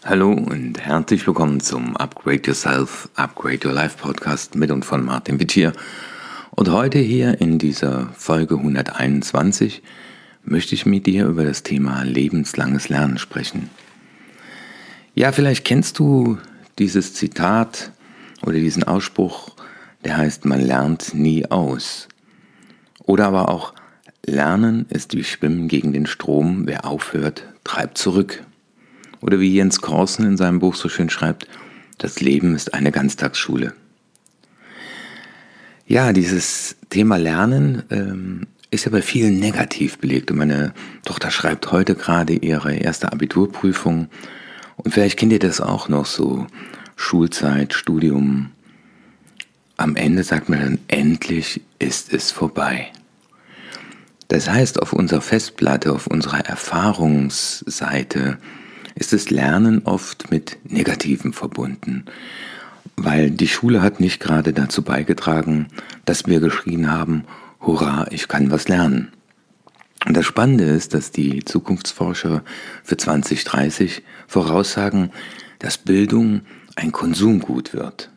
Hallo und herzlich willkommen zum Upgrade Yourself, Upgrade Your Life Podcast mit und von Martin Witt hier. Und heute hier in dieser Folge 121 möchte ich mit dir über das Thema lebenslanges Lernen sprechen. Ja, vielleicht kennst du dieses Zitat oder diesen Ausspruch, der heißt, man lernt nie aus. Oder aber auch, Lernen ist wie Schwimmen gegen den Strom, wer aufhört, treibt zurück. Oder wie Jens Korsen in seinem Buch so schön schreibt, das Leben ist eine Ganztagsschule. Ja, dieses Thema Lernen ist ja bei vielen negativ belegt. Und meine Tochter schreibt heute gerade ihre erste Abiturprüfung. Und vielleicht kennt ihr das auch noch so, Schulzeit, Studium. Am Ende sagt man dann, endlich ist es vorbei. Das heißt, auf unserer Festplatte, auf unserer Erfahrungsseite ist das Lernen oft mit Negativen verbunden, weil die Schule hat nicht gerade dazu beigetragen, dass wir geschrien haben, hurra, ich kann was lernen. Und das Spannende ist, dass die Zukunftsforscher für 2030 voraussagen, dass Bildung ein Konsumgut wird.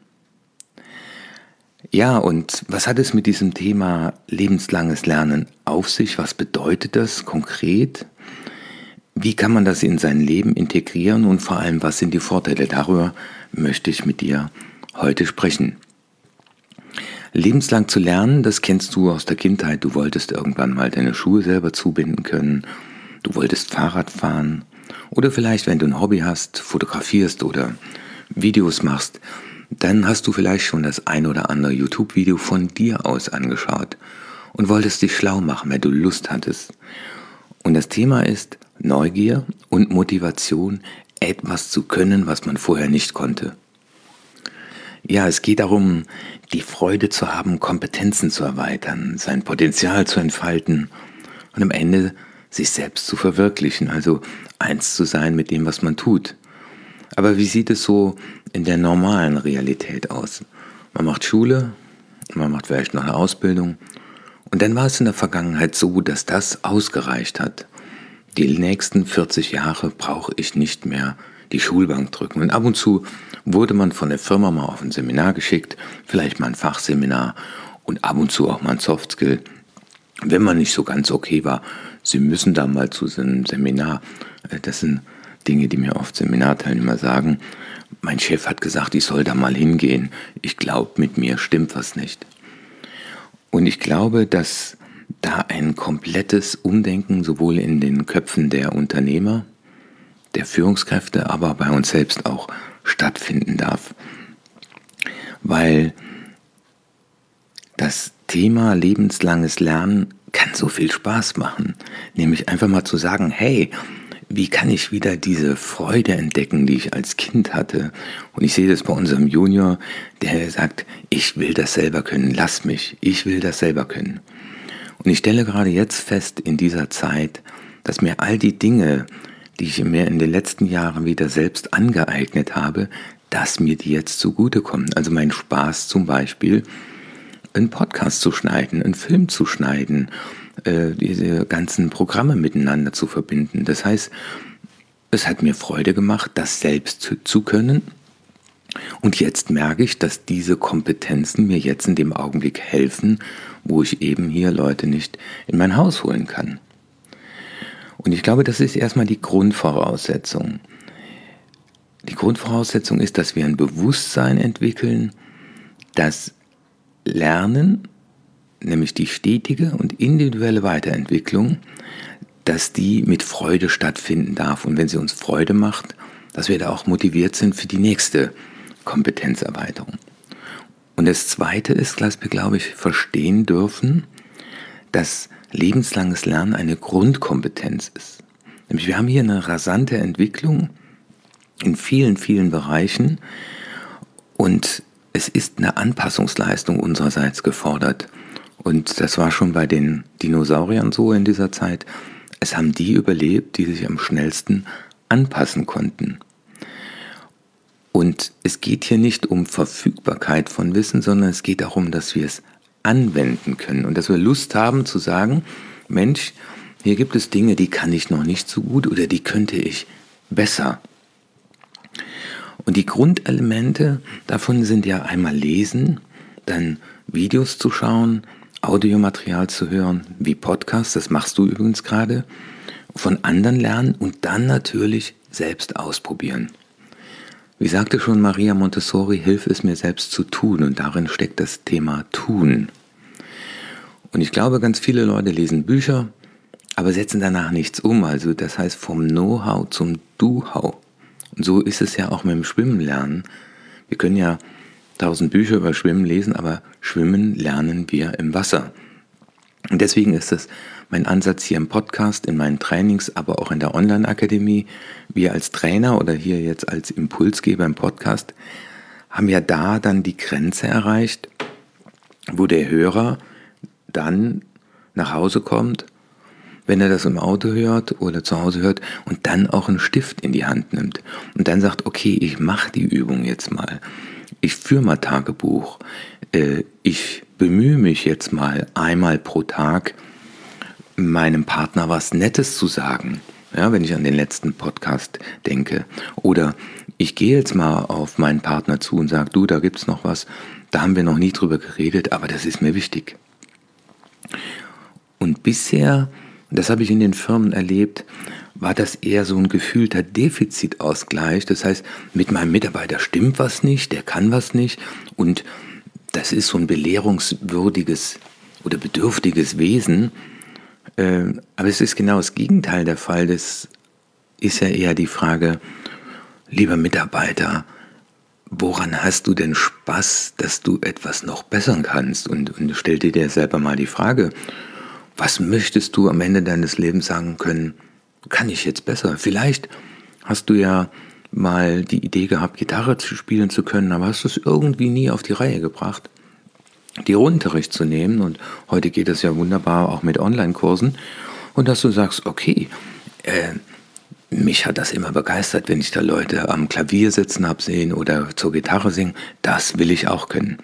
Ja, und was hat es mit diesem Thema lebenslanges Lernen auf sich? Was bedeutet das konkret? Wie kann man das in sein Leben integrieren und vor allem, was sind die Vorteile? Darüber möchte ich mit dir heute sprechen. Lebenslang zu lernen, das kennst du aus der Kindheit. Du wolltest irgendwann mal deine Schuhe selber zubinden können. Du wolltest Fahrrad fahren. Oder vielleicht, wenn du ein Hobby hast, fotografierst oder Videos machst, dann hast du vielleicht schon das ein oder andere YouTube-Video von dir aus angeschaut und wolltest dich schlau machen, weil du Lust hattest. Und das Thema ist Neugier und Motivation, etwas zu können, was man vorher nicht konnte. Ja, es geht darum, die Freude zu haben, Kompetenzen zu erweitern, sein Potenzial zu entfalten und am Ende sich selbst zu verwirklichen, also eins zu sein mit dem, was man tut. Aber wie sieht es so in der normalen Realität aus? Man macht Schule, man macht vielleicht noch eine Ausbildung und dann war es in der Vergangenheit so, dass das ausgereicht hat. Die nächsten 40 Jahre brauche ich nicht mehr die Schulbank drücken. Und ab und zu wurde man von der Firma mal auf ein Seminar geschickt, vielleicht mal ein Fachseminar und ab und zu auch mal ein Softskill. Wenn man nicht so ganz okay war, Sie müssen da mal zu so einem Seminar. Das sind Dinge, die mir oft Seminarteilnehmer sagen. Mein Chef hat gesagt, ich soll da mal hingehen. Ich glaube, mit mir stimmt was nicht. Und ich glaube, dass da ein komplettes Umdenken sowohl in den Köpfen der Unternehmer, der Führungskräfte, aber bei uns selbst auch stattfinden darf. Weil das Thema lebenslanges Lernen kann so viel Spaß machen. Nämlich einfach mal zu sagen, hey, wie kann ich wieder diese Freude entdecken, die ich als Kind hatte? Und ich sehe das bei unserem Junior, der sagt, ich will das selber können, lass mich, ich will das selber können. Und ich stelle gerade jetzt fest in dieser Zeit, dass mir all die Dinge, die ich mir in den letzten Jahren wieder selbst angeeignet habe, dass mir die jetzt zugutekommen. Also mein Spaß zum Beispiel, einen Podcast zu schneiden, einen Film zu schneiden, diese ganzen Programme miteinander zu verbinden. Das heißt, es hat mir Freude gemacht, das selbst zu können. Und jetzt merke ich, dass diese Kompetenzen mir jetzt in dem Augenblick helfen, wo ich eben hier Leute nicht in mein Haus holen kann. Und ich glaube, das ist erstmal die Grundvoraussetzung. Die Grundvoraussetzung ist, dass wir ein Bewusstsein entwickeln, dass Lernen, nämlich die stetige und individuelle Weiterentwicklung, dass die mit Freude stattfinden darf. Und wenn sie uns Freude macht, dass wir da auch motiviert sind für die nächste Kompetenzerweiterung. Und das Zweite ist, dass wir, glaube ich, verstehen dürfen, dass lebenslanges Lernen eine Grundkompetenz ist. Nämlich wir haben hier eine rasante Entwicklung in vielen, vielen Bereichen und es ist eine Anpassungsleistung unsererseits gefordert. Und das war schon bei den Dinosauriern so in dieser Zeit. Es haben die überlebt, die sich am schnellsten anpassen konnten. Und es geht hier nicht um Verfügbarkeit von Wissen, sondern es geht darum, dass wir es anwenden können und dass wir Lust haben zu sagen, Mensch, hier gibt es Dinge, die kann ich noch nicht so gut oder die könnte ich besser. Und die Grundelemente davon sind ja einmal lesen, dann Videos zu schauen, Audiomaterial zu hören, wie Podcasts, das machst du übrigens gerade, von anderen lernen und dann natürlich selbst ausprobieren. Wie sagte schon Maria Montessori, hilf es mir selbst zu tun, und darin steckt das Thema Tun. Und ich glaube, ganz viele Leute lesen Bücher, aber setzen danach nichts um, also das heißt vom Know-how zum Do-how. Und so ist es ja auch mit dem Schwimmen lernen. Wir können ja 1000 Bücher über Schwimmen lesen, aber Schwimmen lernen wir im Wasser. Und deswegen ist es mein Ansatz hier im Podcast, in meinen Trainings, aber auch in der Online-Akademie. Wir als Trainer oder hier jetzt als Impulsgeber im Podcast haben ja da dann die Grenze erreicht, wo der Hörer dann nach Hause kommt, wenn er das im Auto hört oder zu Hause hört und dann auch einen Stift in die Hand nimmt und dann sagt, okay, ich mache die Übung jetzt mal. Ich führe mal Tagebuch. Ich bemühe mich jetzt mal einmal pro Tag, meinem Partner was Nettes zu sagen. Ja, wenn ich an den letzten Podcast denke. Oder ich gehe jetzt mal auf meinen Partner zu und sage, du, da gibt's noch was. Da haben wir noch nie drüber geredet, aber das ist mir wichtig. Und bisher, das habe ich in den Firmen erlebt, war das eher so ein gefühlter Defizitausgleich. Das heißt, mit meinem Mitarbeiter stimmt was nicht, der kann was nicht. Und das ist so ein belehrungswürdiges oder bedürftiges Wesen. Aber es ist genau das Gegenteil der Fall. Das ist ja eher die Frage, lieber Mitarbeiter, woran hast du denn Spaß, dass du etwas noch bessern kannst? Und stell dir selber mal die Frage, was möchtest du am Ende deines Lebens sagen können, kann ich jetzt besser? Vielleicht hast du ja mal die Idee gehabt, Gitarre spielen zu können, aber hast es irgendwie nie auf die Reihe gebracht, dir Unterricht zu nehmen. Und heute geht es ja wunderbar auch mit Online-Kursen. Und dass du sagst, okay, mich hat das immer begeistert, wenn ich da Leute am Klavier sitzen habe sehen oder zur Gitarre singen. Das will ich auch können.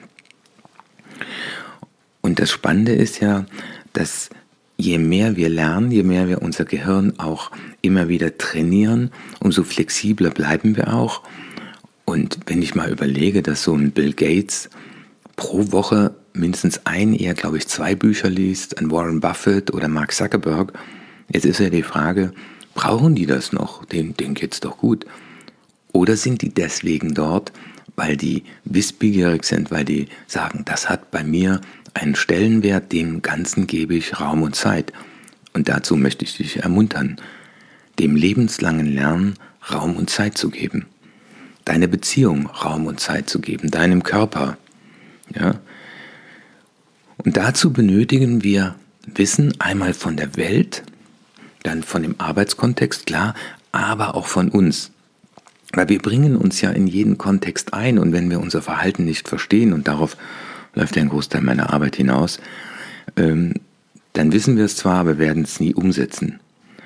Und das Spannende ist ja, dass je mehr wir lernen, je mehr wir unser Gehirn auch immer wieder trainieren, umso flexibler bleiben wir auch. Und wenn ich mal überlege, dass so ein Bill Gates pro Woche mindestens eher, glaube ich, 2 Bücher liest, ein Warren Buffett oder Mark Zuckerberg, jetzt ist ja die Frage, brauchen die das noch? Denen geht's doch gut. Oder sind die deswegen dort, weil die wissbegierig sind, weil die sagen, das hat bei mir einen Stellenwert, dem Ganzen gebe ich Raum und Zeit. Und dazu möchte ich dich ermuntern, dem lebenslangen Lernen Raum und Zeit zu geben. Deine Beziehung Raum und Zeit zu geben, deinem Körper. Ja? Und dazu benötigen wir Wissen einmal von der Welt, dann von dem Arbeitskontext, klar, aber auch von uns. Weil wir bringen uns ja in jeden Kontext ein, und wenn wir unser Verhalten nicht verstehen, und darauf läuft ja ein Großteil meiner Arbeit hinaus, dann wissen wir es zwar, aber werden es nie umsetzen.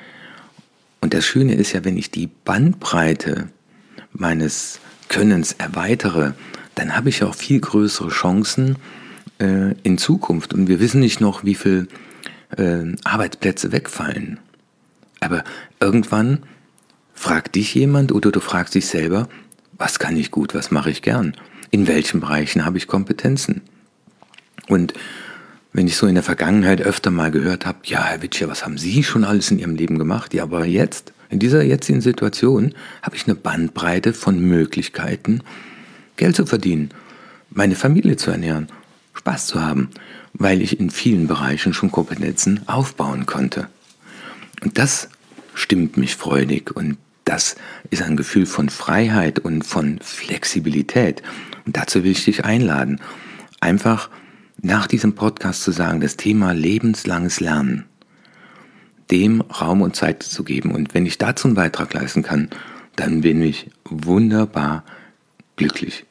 Und das Schöne ist ja, wenn ich die Bandbreite meines Könnens erweitere, dann habe ich auch viel größere Chancen in Zukunft. Und wir wissen nicht noch, wie viele Arbeitsplätze wegfallen. Aber irgendwann fragt dich jemand oder du fragst dich selber, was kann ich gut, was mache ich gern? In welchen Bereichen habe ich Kompetenzen? Und wenn ich so in der Vergangenheit öfter mal gehört habe, ja, Herr Witscher, was haben Sie schon alles in Ihrem Leben gemacht? Ja, aber jetzt, in dieser jetzigen Situation, habe ich eine Bandbreite von Möglichkeiten, Geld zu verdienen, meine Familie zu ernähren, Spaß zu haben, weil ich in vielen Bereichen schon Kompetenzen aufbauen konnte. Und das stimmt mich freudig, und das ist ein Gefühl von Freiheit und von Flexibilität. Und dazu will ich dich einladen, einfach nach diesem Podcast zu sagen, das Thema lebenslanges Lernen, dem Raum und Zeit zu geben. Und wenn ich dazu einen Beitrag leisten kann, dann bin ich wunderbar glücklich.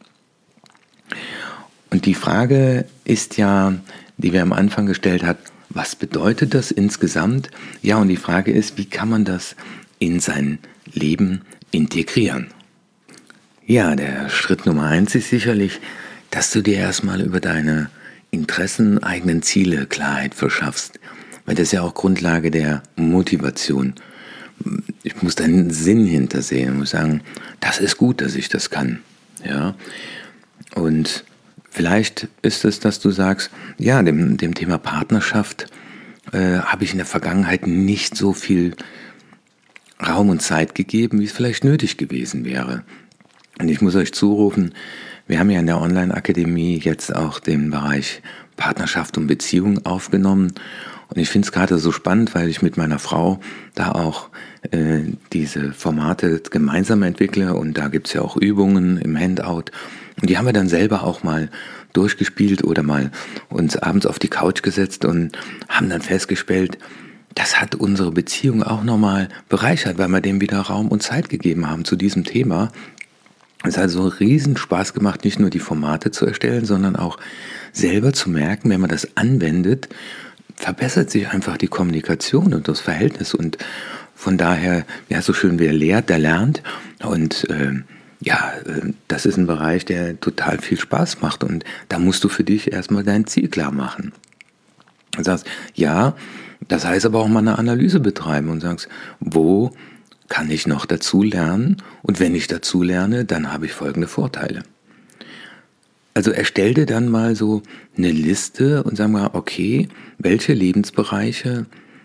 Und die Frage ist ja, die wir am Anfang gestellt haben, was bedeutet das insgesamt? Ja, und die Frage ist, wie kann man das in sein Leben integrieren? Ja, der Schritt Nummer 1 ist sicherlich, dass du dir erstmal über deine Interessen, eigenen Ziele Klarheit verschaffst. Weil das ist ja auch Grundlage der Motivation. Ich muss da einen Sinn hintersehen. Ich muss sagen, das ist gut, dass ich das kann. Ja? Und vielleicht ist es, dass du sagst, ja, dem Thema Partnerschaft habe ich in der Vergangenheit nicht so viel Raum und Zeit gegeben, wie es vielleicht nötig gewesen wäre. Und ich muss euch zurufen, wir haben ja in der Online-Akademie jetzt auch den Bereich Partnerschaft und Beziehung aufgenommen. Und ich finde es gerade so spannend, weil ich mit meiner Frau da auch diese Formate gemeinsam entwickle. Und da gibt es ja auch Übungen im Handout. Und die haben wir dann selber auch mal durchgespielt oder mal uns abends auf die Couch gesetzt und haben dann festgestellt, das hat unsere Beziehung auch nochmal bereichert, weil wir dem wieder Raum und Zeit gegeben haben zu diesem Thema. Es hat also riesen Spaß gemacht, nicht nur die Formate zu erstellen, sondern auch selber zu merken, wenn man das anwendet, verbessert sich einfach die Kommunikation und das Verhältnis. Und von daher, ja, so schön wer lehrt, der lernt. Und das ist ein Bereich, der total viel Spaß macht. Und da musst du für dich erstmal dein Ziel klar machen. Du sagst, ja, das heißt aber auch mal eine Analyse betreiben und sagst, wo kann ich noch dazu lernen? Und wenn ich dazu lerne, dann habe ich folgende Vorteile. Also erstell dir dann mal so eine Liste und sag mal, okay, welche Lebensbereiche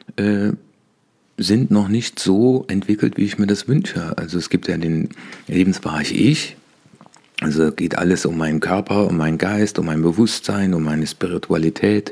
sind noch nicht so entwickelt, wie ich mir das wünsche. Also es gibt ja den Lebensbereich Ich, also geht alles um meinen Körper, um meinen Geist, um mein Bewusstsein, um meine Spiritualität.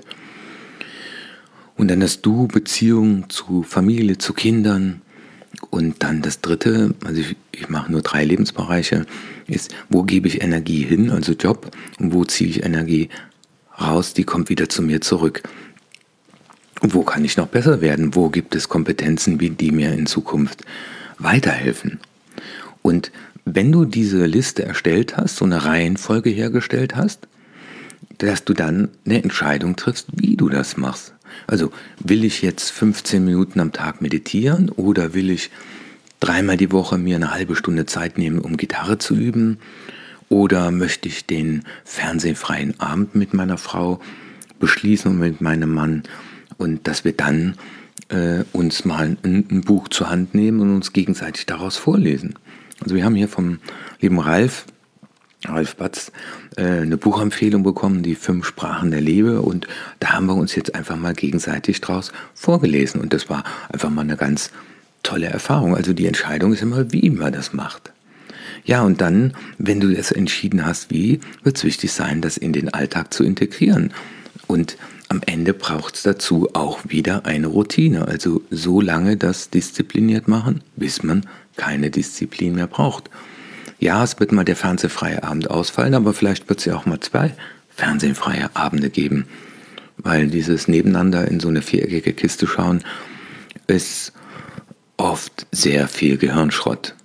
Und dann das Du, Beziehung zu Familie, zu Kindern. Und dann das dritte, also ich mache nur 3 Lebensbereiche, ist, wo gebe ich Energie hin, also Job, und wo ziehe ich Energie raus, die kommt wieder zu mir zurück. Und wo kann ich noch besser werden? Wo gibt es Kompetenzen, die mir in Zukunft weiterhelfen? Und wenn du diese Liste erstellt hast, so eine Reihenfolge hergestellt hast, dass du dann eine Entscheidung triffst, wie du das machst. Also will ich jetzt 15 Minuten am Tag meditieren oder will ich 3-mal die Woche mir eine halbe Stunde Zeit nehmen, um Gitarre zu üben? Oder möchte ich den fernsehfreien Abend mit meiner Frau beschließen und mit meinem Mann und dass wir dann uns mal ein Buch zur Hand nehmen und uns gegenseitig daraus vorlesen. Also wir haben hier vom lieben Ralf Batz eine Buchempfehlung bekommen, die 5 Sprachen der Liebe, und da haben wir uns jetzt einfach mal gegenseitig draus vorgelesen und das war einfach mal eine ganz tolle Erfahrung. Also die Entscheidung ist immer, wie man das macht. Ja, und dann, wenn du es entschieden hast, wie, wird es wichtig sein, das in den Alltag zu integrieren. Und am Ende braucht es dazu auch wieder eine Routine. Also so lange das diszipliniert machen, bis man keine Disziplin mehr braucht. Ja, es wird mal der fernsehfreie Abend ausfallen, aber vielleicht wird es ja auch mal 2 fernsehfreie Abende geben. Weil dieses Nebeneinander in so eine viereckige Kiste schauen, ist oft sehr viel Gehirnschrott.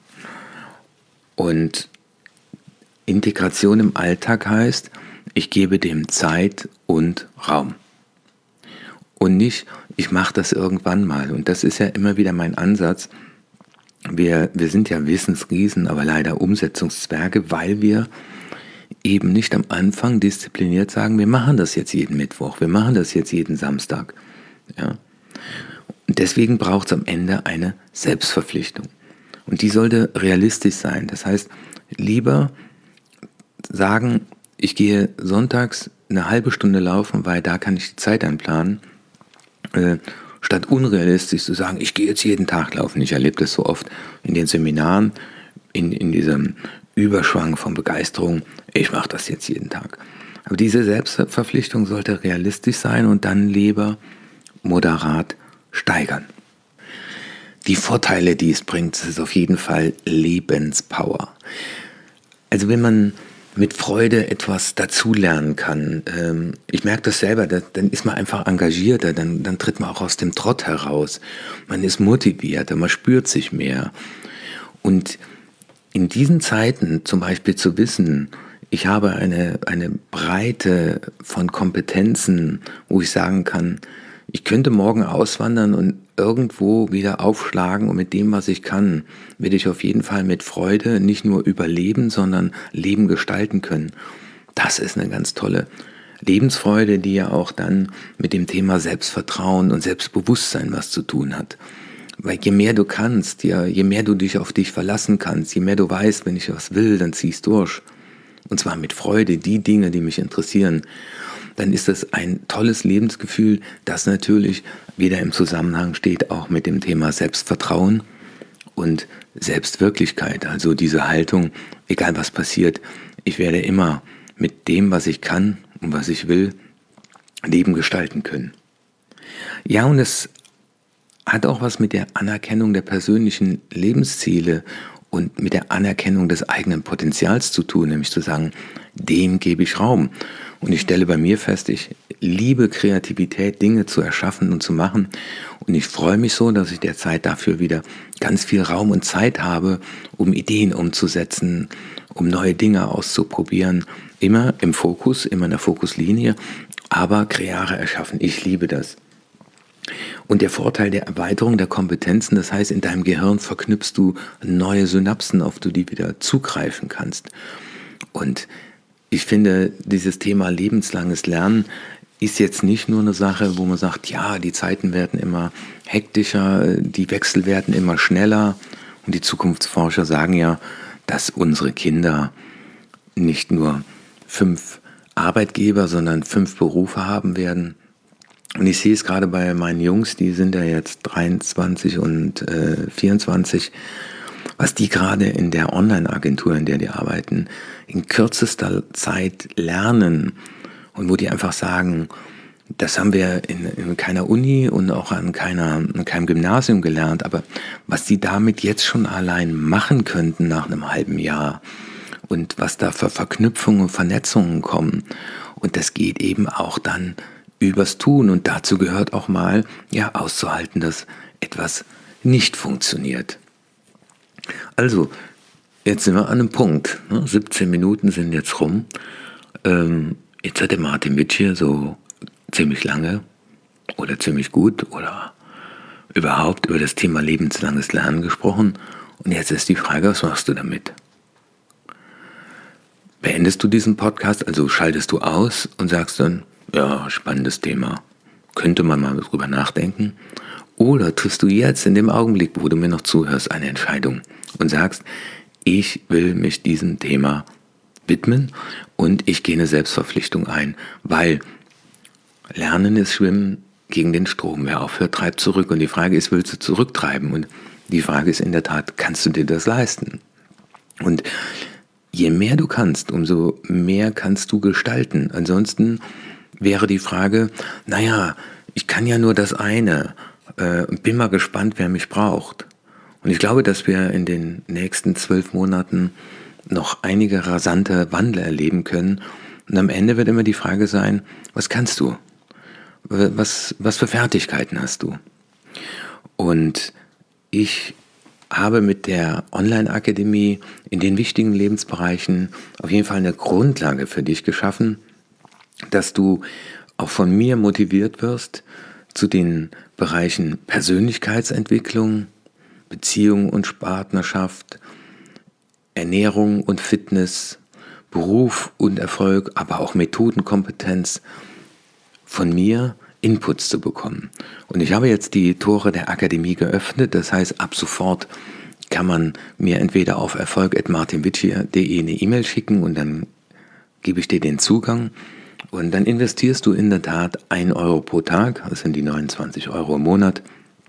Und Integration im Alltag heißt, ich gebe dem Zeit und Raum. Und nicht, ich mache das irgendwann mal. Und das ist ja immer wieder mein Ansatz. Wir sind ja Wissensriesen, aber leider Umsetzungszwerge, weil wir eben nicht am Anfang diszipliniert sagen, wir machen das jetzt jeden Mittwoch, wir machen das jetzt jeden Samstag. Ja? Und deswegen braucht es am Ende eine Selbstverpflichtung. Und die sollte realistisch sein. Das heißt, lieber sagen, ich gehe sonntags eine halbe Stunde laufen, weil da kann ich die Zeit einplanen, statt unrealistisch zu sagen, ich gehe jetzt jeden Tag laufen. Ich erlebe das so oft in den Seminaren, in diesem Überschwang von Begeisterung, ich mache das jetzt jeden Tag. Aber diese Selbstverpflichtung sollte realistisch sein und dann lieber moderat steigern. Die Vorteile, die es bringt, ist auf jeden Fall Lebenspower. Also wenn man mit Freude etwas dazulernen kann. Ich merke das selber, dann ist man einfach engagierter, dann tritt man auch aus dem Trott heraus. Man ist motivierter, man spürt sich mehr. Und in diesen Zeiten zum Beispiel zu wissen, ich habe eine Breite von Kompetenzen, wo ich sagen kann, ich könnte morgen auswandern und irgendwo wieder aufschlagen und mit dem, was ich kann, werde ich auf jeden Fall mit Freude nicht nur überleben, sondern Leben gestalten können. Das ist eine ganz tolle Lebensfreude, die ja auch dann mit dem Thema Selbstvertrauen und Selbstbewusstsein was zu tun hat. Weil je mehr du kannst, ja, je mehr du dich auf dich verlassen kannst, je mehr du weißt, wenn ich was will, dann zieh es durch. Und zwar mit Freude, die Dinge, die mich interessieren. Dann ist das ein tolles Lebensgefühl, das natürlich wieder im Zusammenhang steht auch mit dem Thema Selbstvertrauen und Selbstwirklichkeit. Also diese Haltung, egal was passiert, ich werde immer mit dem, was ich kann und was ich will, Leben gestalten können. Ja, und es hat auch was mit der Anerkennung der persönlichen Lebensziele und mit der Anerkennung des eigenen Potenzials zu tun, nämlich zu sagen, dem gebe ich Raum. Und ich stelle bei mir fest, ich liebe Kreativität, Dinge zu erschaffen und zu machen. Und ich freue mich so, dass ich derzeit dafür wieder ganz viel Raum und Zeit habe, um Ideen umzusetzen, um neue Dinge auszuprobieren. Immer im Fokus, immer in der Fokuslinie, aber Kreare erschaffen. Ich liebe das. Und der Vorteil der Erweiterung der Kompetenzen, das heißt, in deinem Gehirn verknüpfst du neue Synapsen, auf die du wieder zugreifen kannst. Und ich finde, dieses Thema lebenslanges Lernen ist jetzt nicht nur eine Sache, wo man sagt, ja, die Zeiten werden immer hektischer, die Wechsel werden immer schneller. Und die Zukunftsforscher sagen ja, dass unsere Kinder nicht nur 5 Arbeitgeber, sondern 5 Berufe haben werden. Und ich sehe es gerade bei meinen Jungs, die sind ja jetzt 23 und 24, was die gerade in der Online-Agentur, in der die arbeiten, in kürzester Zeit lernen und wo die einfach sagen, das haben wir in keiner Uni und auch an keinem Gymnasium gelernt, aber was die damit jetzt schon allein machen könnten nach einem halben Jahr und was da für Verknüpfungen und Vernetzungen kommen, und das geht eben auch dann übers Tun, und dazu gehört auch mal, ja, auszuhalten, dass etwas nicht funktioniert. Also, jetzt sind wir an einem Punkt. 17 Minuten sind jetzt rum. Jetzt hat der Martin Witsch hier so ziemlich lange oder ziemlich gut oder überhaupt über das Thema lebenslanges Lernen gesprochen. Und jetzt ist die Frage, was machst du damit? Beendest du diesen Podcast, also schaltest du aus und sagst dann, ja, spannendes Thema, könnte man mal drüber nachdenken? Oder triffst du jetzt in dem Augenblick, wo du mir noch zuhörst, eine Entscheidung und sagst, ich will mich diesem Thema widmen und ich gehe eine Selbstverpflichtung ein, weil Lernen ist Schwimmen gegen den Strom. Wer aufhört, treibt zurück. Und die Frage ist, willst du zurücktreiben? Und die Frage ist in der Tat, kannst du dir das leisten? Und je mehr du kannst, umso mehr kannst du gestalten. Ansonsten wäre die Frage, naja, ich kann ja nur das eine, bin mal gespannt, wer mich braucht. Und ich glaube, dass wir in den nächsten 12 Monaten noch einige rasante Wandel erleben können. Und am Ende wird immer die Frage sein, was kannst du? Was für Fertigkeiten hast du? Und ich habe mit der Online-Akademie in den wichtigen Lebensbereichen auf jeden Fall eine Grundlage für dich geschaffen, dass du auch von mir motiviert wirst zu den Bereichen Persönlichkeitsentwicklung, Beziehung und Partnerschaft, Ernährung und Fitness, Beruf und Erfolg, aber auch Methodenkompetenz, von mir Inputs zu bekommen. Und ich habe jetzt die Tore der Akademie geöffnet, das heißt, ab sofort kann man mir entweder auf erfolg@martinwitschier.de eine E-Mail schicken und dann gebe ich dir den Zugang und dann investierst du in der Tat 1 Euro pro Tag, das sind die 29 Euro im Monat,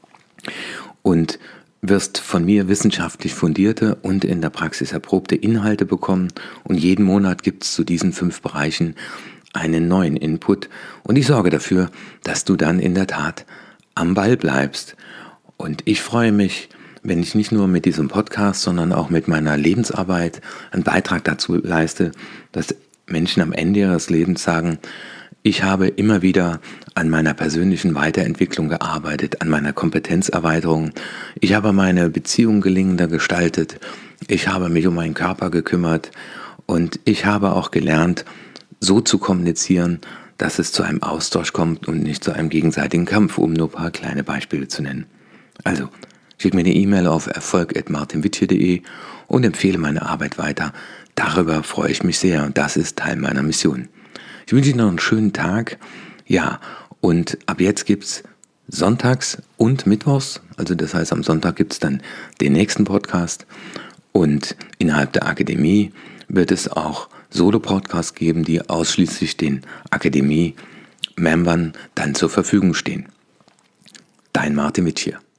und wirst von mir wissenschaftlich fundierte und in der Praxis erprobte Inhalte bekommen, und jeden Monat gibt es zu diesen 5 Bereichen einen neuen Input, und ich sorge dafür, dass du dann in der Tat am Ball bleibst. Und ich freue mich, wenn ich nicht nur mit diesem Podcast, sondern auch mit meiner Lebensarbeit einen Beitrag dazu leiste, dass Menschen am Ende ihres Lebens sagen, ich habe immer wieder an meiner persönlichen Weiterentwicklung gearbeitet, an meiner Kompetenzerweiterung. Ich habe meine Beziehung gelingender gestaltet. Ich habe mich um meinen Körper gekümmert und ich habe auch gelernt, so zu kommunizieren, dass es zu einem Austausch kommt und nicht zu einem gegenseitigen Kampf, um nur ein paar kleine Beispiele zu nennen. Also, schick mir eine E-Mail auf erfolg@martinwitschier.de und empfehle meine Arbeit weiter. Darüber freue ich mich sehr und das ist Teil meiner Mission. Ich wünsche Ihnen noch einen schönen Tag. Ja, und ab jetzt gibt's sonntags und mittwochs. Also das heißt, am Sonntag gibt es dann den nächsten Podcast. Und innerhalb der Akademie wird es auch Solo-Podcasts geben, die ausschließlich den Akademie-Membern dann zur Verfügung stehen. Dein Martin Witsch hier.